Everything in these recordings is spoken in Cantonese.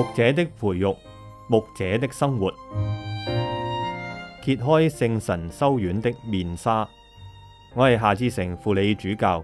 牧者的培育，牧者的生活，揭開聖神修院的面紗。我係夏志誠輔理主教。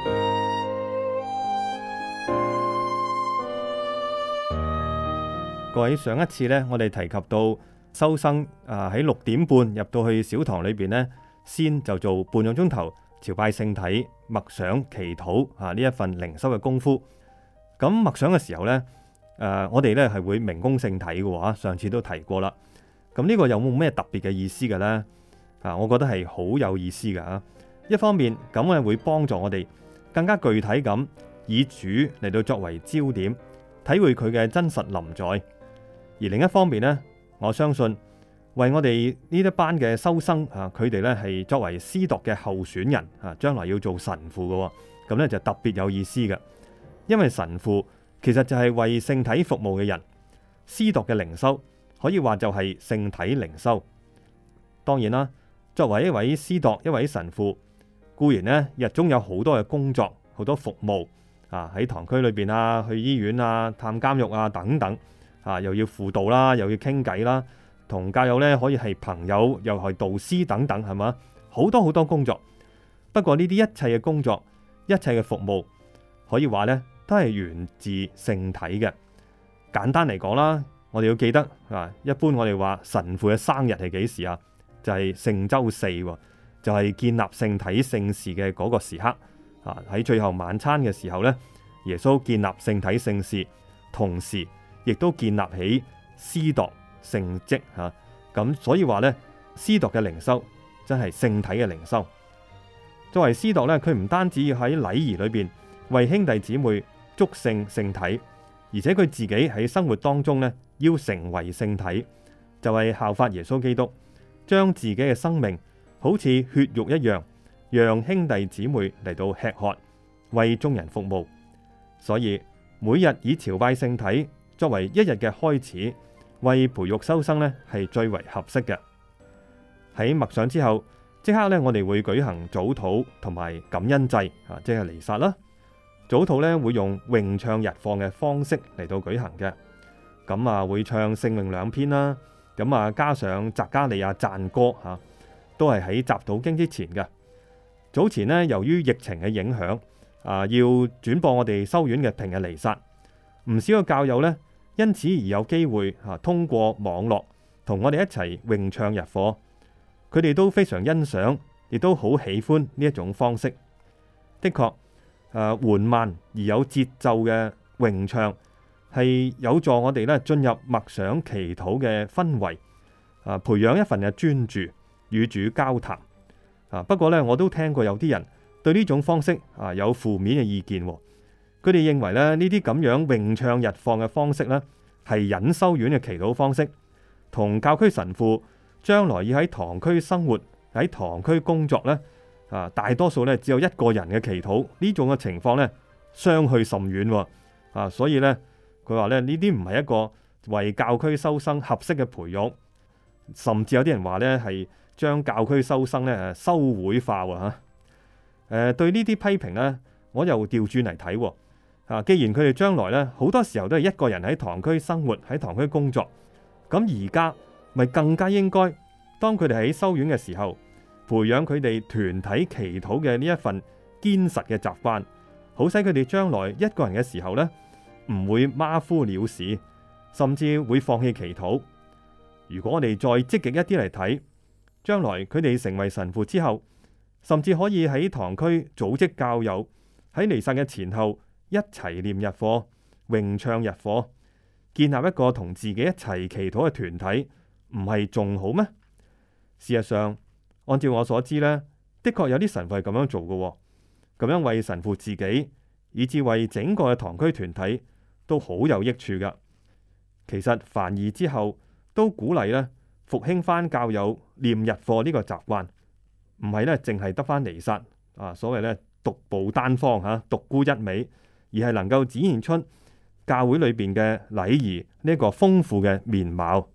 各位，上一次呢，我哋提及到修生喺6點半入到去小堂裏邊呢，先就做半個鐘頭朝拜聖體、默想、祈禱呢一份靈修嘅功夫。咁默想嘅時候呢，我哋呢係會明供聖體嘅喎，上次都提過啦。咁呢個有冇咩特別嘅意思嘅呢？我覺得係好有意思嘅。一方面咁咧會幫助我哋更加具體咁以主嚟到作為焦點，體會佢嘅真實臨在；而另一方面呢，我相信為我哋呢一班嘅修生佢哋呢係作為司鐸嘅候選人將來要做神父嘅，咁呢就特別有意思嘅。因為神父其實就係為聖體服務嘅人，司鐸嘅靈修可以話就係聖體靈修。當然啦，作為一位司鐸、一位神父，固然呢日中有好多嘅工作、好多服務喺堂區裏邊去醫院探監獄等等又要輔導啦，又要傾偈啦，同教友呢可以係朋友，又係導師等等，係嘛？好多好多工作。不過呢啲一切嘅工作、一切嘅服務，可以話呢都係源自聖體嘅。簡單嚟講啦，我哋要記得一般我哋話神父嘅生日係幾時啊？就係聖週4，就係建立聖體聖事嘅嗰個時刻。喺最後晚餐嘅時候呢，耶穌建立聖體聖事，同時亦都建立起司鐸聖職咁所以話呢，司鐸嘅靈修真係聖體嘅靈修。作為司鐸呢，佢唔單止要喺禮儀裏邊為兄弟姊妹祝聖聖體，而且佢自己喺生活當中呢，要成為聖體，就係效法耶穌基督，將自己嘅生命好似血肉一樣，讓兄弟姊妹嚟到吃喝，為眾人服務。所以每日以朝拜聖體作為一日嘅開始，為培育修生呢係最為合適嘅。喺默想之後，即刻呢，我哋會舉行早禱同埋感恩祭即係彌撒啦。早禱呢會用詠唱日課嘅方式嚟到舉行嘅，咁會唱聖詠2篇啦，咁加上匝加利亞讚歌都係喺集禱經之前嘅。早前呢，由於疫情嘅影響要轉播我哋修院嘅平日彌撒，唔少嘅教友呢因此而有機會通過網絡同我哋一齊詠唱日課，佢哋都非常欣賞，亦都好喜歡呢一種方式。的確緩慢而有節奏嘅詠唱係有助我哋咧進入默想祈禱嘅氛圍，培養一份嘅專注與主交談。不過呢，我都聽過有啲人對呢種方式有負面嘅意見。佢哋認為咧呢啲咁樣詠唱日課嘅方式呢係隱修院嘅祈禱方式，同教區神父將來要喺堂區生活、喺堂區工作呢大多數呢只有一個人嘅祈禱，呢種嘅情況呢相去甚遠。所以呢，佢話呢啲唔係一個為教區修生合適嘅培育，甚至有啲人話呢係將教區修生呢修會化對呢啲批評呢，我又調轉嚟睇。既然佢哋將來呢好多時候都係一個人喺堂區生活、喺堂區工作，咁而家咪更加應該當佢哋喺修院嘅時候，培養佢哋團體祈禱嘅呢一份堅實嘅習慣，好使佢哋將來一個人嘅時候呢唔會馬虎了事，甚至會放棄祈禱。如果我哋再積極一啲嚟睇，將來佢哋成為神父之後，甚至可以喺堂區組織教友喺彌撒嘅前後一齊念日課、詠唱日課，建立一個同自己一齊祈禱嘅團體，唔係仲好咩？事實上，按照我所知呢，的確有啲神父係咁樣做嘅，咁樣為神父自己，以至為整個嘅堂區團體都好有益處噶。其實梵二之後都鼓勵呢復興翻教友念日課呢個習慣，唔係呢淨係得翻彌撒所謂呢獨步單方獨沽一味，而係能夠展現出教會裏邊嘅禮儀呢個豐富嘅面貌。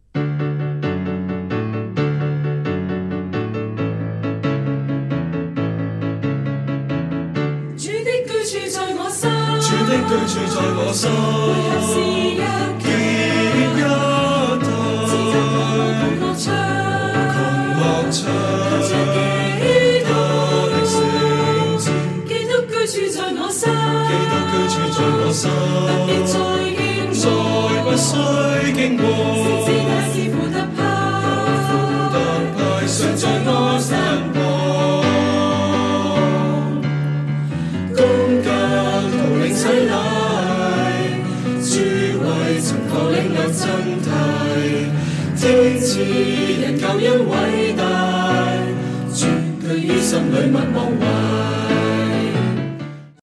主的居處在我心， 主的居處在我心， 每日是一神，特別在經再不需經過， 先知那是負責派， 常在我身旁，公教徒領洗禮，諸位曾求領略真諦，天賜人救恩偉大，絕對於心裏勿忘懷。